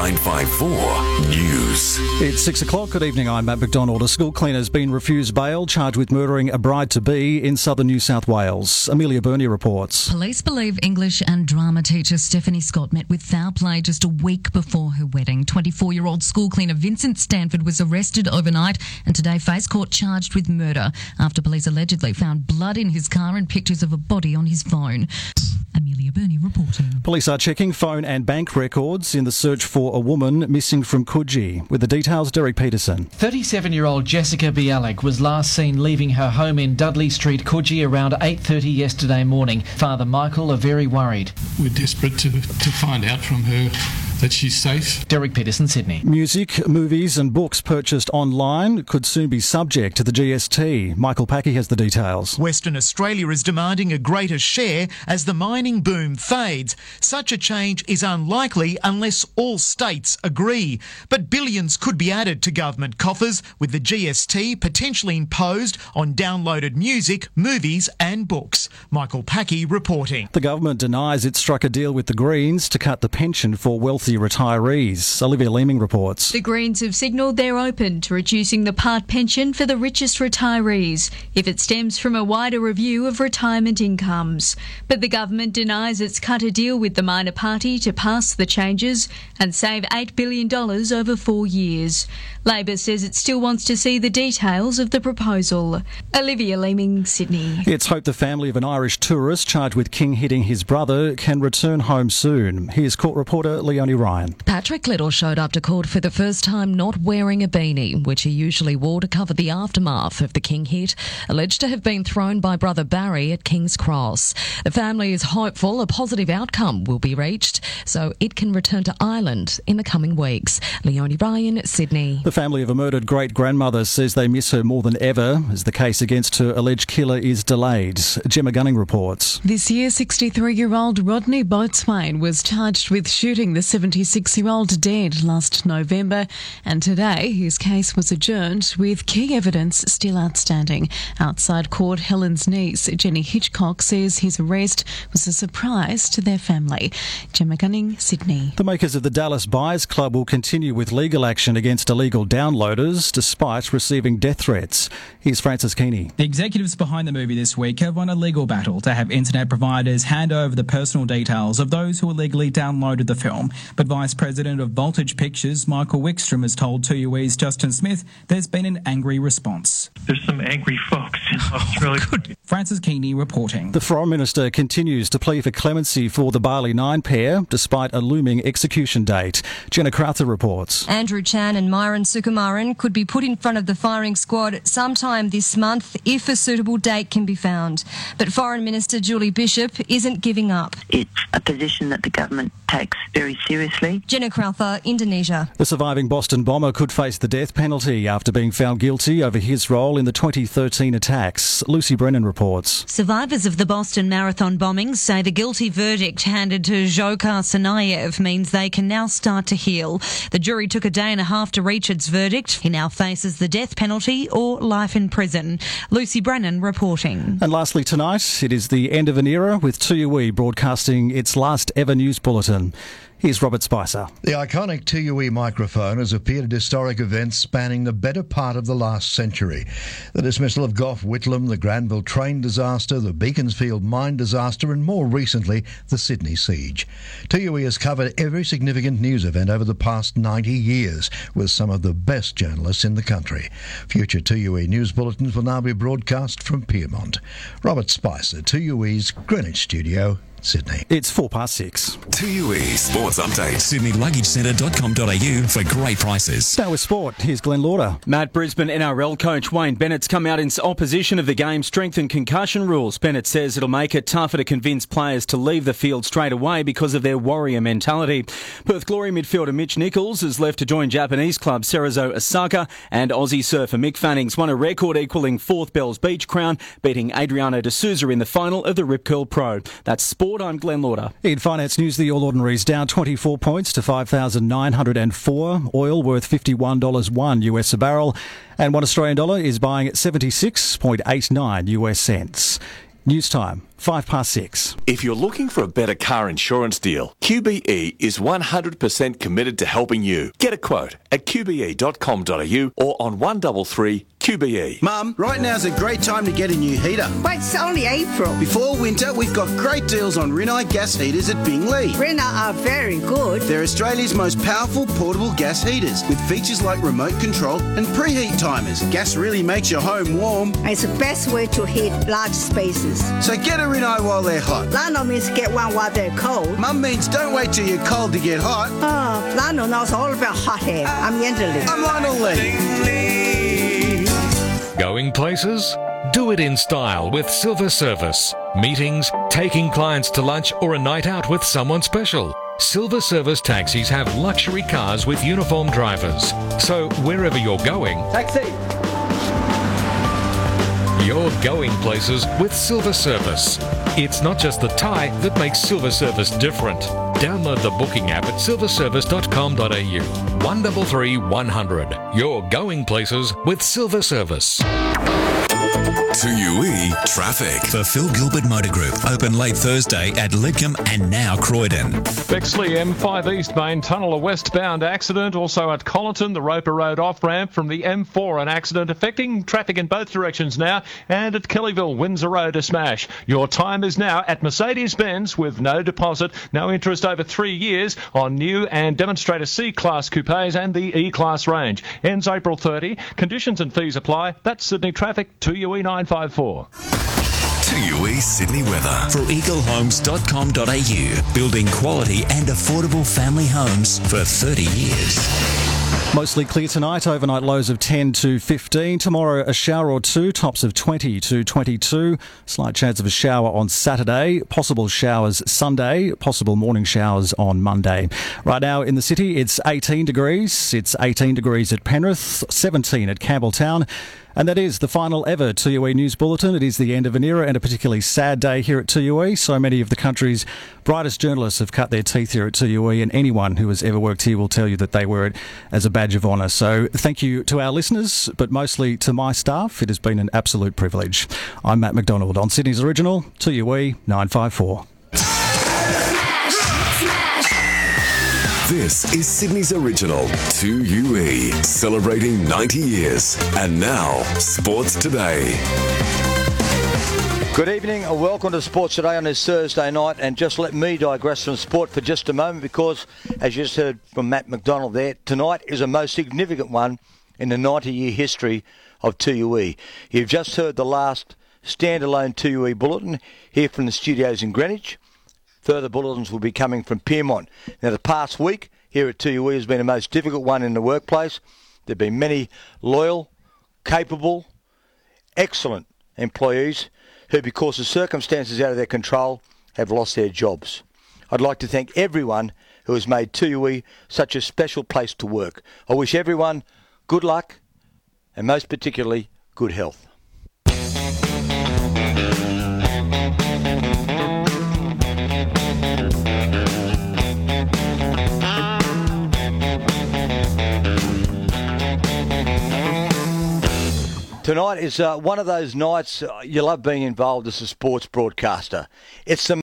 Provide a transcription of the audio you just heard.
954 News. It's 6 o'clock. Good evening, I'm Matt McDonald. A school cleaner has been refused bail, charged with murdering a bride-to-be in southern New South Wales. Amelia Burney reports. Police believe English and drama teacher Stephanie Scott met with foul play just a week before her wedding. 24-year-old school cleaner Vincent Stanford was arrested overnight and today faced court charged with murder after police allegedly found blood in his car and pictures of a body on his phone. Amelia Burney reporting. Police are checking phone and bank records in the search for a woman missing from Coogee. With the details, Derek Peterson. 37-year-old Jessica Bialik was last seen leaving her home in Dudley Street, Coogee, around 8:30 yesterday morning. Father Michael are very worried. We're desperate to find out from her that she's safe. Derek Peterson, Sydney. Music, movies and books purchased online could soon be subject to the GST. Michael Packy has the details. Western Australia is demanding a greater share as the mining boom fades. Such a change is unlikely unless all states agree. But billions could be added to government coffers with the GST potentially imposed on downloaded music, movies and books. Michael Packy reporting. The government denies it struck a deal with the Greens to cut the pension for wealthy retirees. Olivia Leeming reports. The Greens have signalled they're open to reducing the part pension for the richest retirees if it stems from a wider review of retirement incomes. But the government denies it's cut a deal with the minor party to pass the changes and save $8 billion over 4 years. Labor says it still wants to see the details of the proposal. Olivia Leeming, Sydney. It's hoped the family of an Irish tourist charged with king-hitting his brother can return home soon. Here's court reporter Leonie Ryan. Patrick Little showed up to court for the first time not wearing a beanie, which he usually wore to cover the aftermath of the king hit, alleged to have been thrown by brother Barry at King's Cross. The family is hopeful a positive outcome will be reached so it can return to Ireland in the coming weeks. Leonie Ryan, Sydney. The family of a murdered great-grandmother says they miss her more than ever as the case against her alleged killer is delayed. Gemma Gunning reports. This year, 63-year-old Rodney Boatswain was charged with shooting the 76-year-old dead last November, and today his case was adjourned with key evidence still outstanding. Outside court, Helen's niece, Jenny Hitchcock, says his arrest was a surprise to their family. Gemma Gunning, Sydney. The makers of the Dallas Buyers Club will continue with legal action against illegal downloaders despite receiving death threats. Here's Francis Keeney. The executives behind the movie this week have won a legal battle to have internet providers hand over the personal details of those who illegally downloaded the film. But Vice President of Voltage Pictures, Michael Wickstrom, has told 2UE's Justin Smith there's been an angry response. There's some angry folks in Australia. Francis Keeney reporting. The Foreign Minister continues to plea for clemency for the Bali 9 pair despite a looming execution date. Jenna Crowther reports. Andrew Chan and Myron Sukumaran could be put in front of the firing squad sometime this month if a suitable date can be found. But Foreign Minister Julie Bishop isn't giving up. It's a position that the government takes very seriously. Jenna Crowther, Indonesia. The surviving Boston bomber could face the death penalty after being found guilty over his role in the 2013 attacks. Lucy Brennan reports. Survivors of the Boston Marathon bombings say the guilty verdict handed to Dzhokhar Tsarnaev means they can now start to heal. The jury took a day and a half to reach its verdict. He now faces the death penalty or life in prison. Lucy Brennan reporting. And lastly tonight, it is the end of an era with 2UE broadcasting its last ever news bulletin. Here's Robert Spicer. The iconic 2UE microphone has appeared at historic events spanning the better part of the last century. The dismissal of Gough Whitlam, the Granville train disaster, the Beaconsfield mine disaster and more recently the Sydney siege. 2UE has covered every significant news event over the past 90 years with some of the best journalists in the country. Future 2UE news bulletins will now be broadcast from Pyrmont. Robert Spicer, 2UE's Greenwich studio, Sydney. It's 6:04. 2UE Sports Update. SydneyLuggageCentre.com.au for great prices. Now with sport, here's Glenn Lauder. Matt Brisbane NRL coach Wayne Bennett's come out in opposition of the game's strength and concussion rules. Bennett says it'll make it tougher to convince players to leave the field straight away because of their warrior mentality. Perth Glory midfielder Mitch Nichols has left to join Japanese club Cerezo Osaka, and Aussie surfer Mick Fannings won a record equalling fourth Bells Beach crown, beating Adriano de Souza in the final of the Rip Curl Pro. That's sport. I'm Glenn Lauder. In finance news, the All Ordinaries down 24 points to 5,904. Oil worth $51.01 US a barrel, and $1 Australian dollar is buying at 76.89 US cents. News time. 6:05. If you're looking for a better car insurance deal, QBE is 100% committed to helping you. Get a quote at qbe.com.au or on 133 QBE. Mum, right now's a great time to get a new heater. But it's only April. Before winter, we've got great deals on Rinnai gas heaters at Bingley. Rinnai are very good. They're Australia's most powerful portable gas heaters with features like remote control and preheat timers. Gas really makes your home warm. It's the best way to heat large spaces. So get a Rinnai while they're hot. Lano means get one while they're cold. Mum means don't wait till you're cold to get hot. Oh, Lano knows all about hot air. I'm Yenda Lee. I'm Lionel Lee. Going places? Do it in style with Silver Service. Meetings, taking clients to lunch, or a night out with someone special. Silver Service taxis have luxury cars with uniformed drivers. So wherever you're going, taxi! You're going places with Silver Service. It's not just the tie that makes Silver Service different. Download the booking app at silverservice.com.au. 133 100. You're going places with Silver Service. 2UE Traffic. For Phil Gilbert Motor Group. Open late Thursday at Lidcombe and now Croydon. Bexley M5 East Main Tunnel, a westbound accident. Also at Collinton, the Roper Road off-ramp from the M4, an accident affecting traffic in both directions now. And at Kellyville, Windsor Road, a smash. Your time is now at Mercedes-Benz with no deposit, no interest over 3 years on new and demonstrator C-Class coupes and the E-Class range. Ends April 30. Conditions and fees apply. That's Sydney Traffic, 2UE 954. 2UE Sydney weather for eaglehomes.com.au. Building quality and affordable family homes for 30 years. Mostly clear tonight, overnight lows of 10 to 15. Tomorrow a shower or two, tops of 20 to 22. Slight chance of a shower on Saturday. Possible showers Sunday. Possible morning showers on Monday. Right now in the city it's 18 degrees. It's 18 degrees at Penrith, 17 at Campbelltown. And that is the final ever 2UE News Bulletin. It is the end of an era and a particularly sad day here at 2UE. So many of the country's brightest journalists have cut their teeth here at 2UE, and anyone who has ever worked here will tell you that they wear it as a badge of honour. So thank you to our listeners, but mostly to my staff. It has been an absolute privilege. I'm Matt McDonald on Sydney's original 2UE 954. This is Sydney's original 2UE, celebrating 90 years. And now, Sports Today. Good evening and welcome to Sports Today on this Thursday night. And just let me digress from sport for just a moment because, as you just heard from Matt McDonald there, tonight is a most significant one in the 90-year history of 2UE. You've just heard the last standalone 2UE bulletin here from the studios in Greenwich. Further bulletins will be coming from Pyrmont. Now, the past week here at 2UE has been the most difficult one in the workplace. There have been many loyal, capable, excellent employees who, because of circumstances out of their control, have lost their jobs. I'd like to thank everyone who has made 2UE such a special place to work. I wish everyone good luck and most particularly good health. Tonight is one of those nights you love being involved as a sports broadcaster. It's the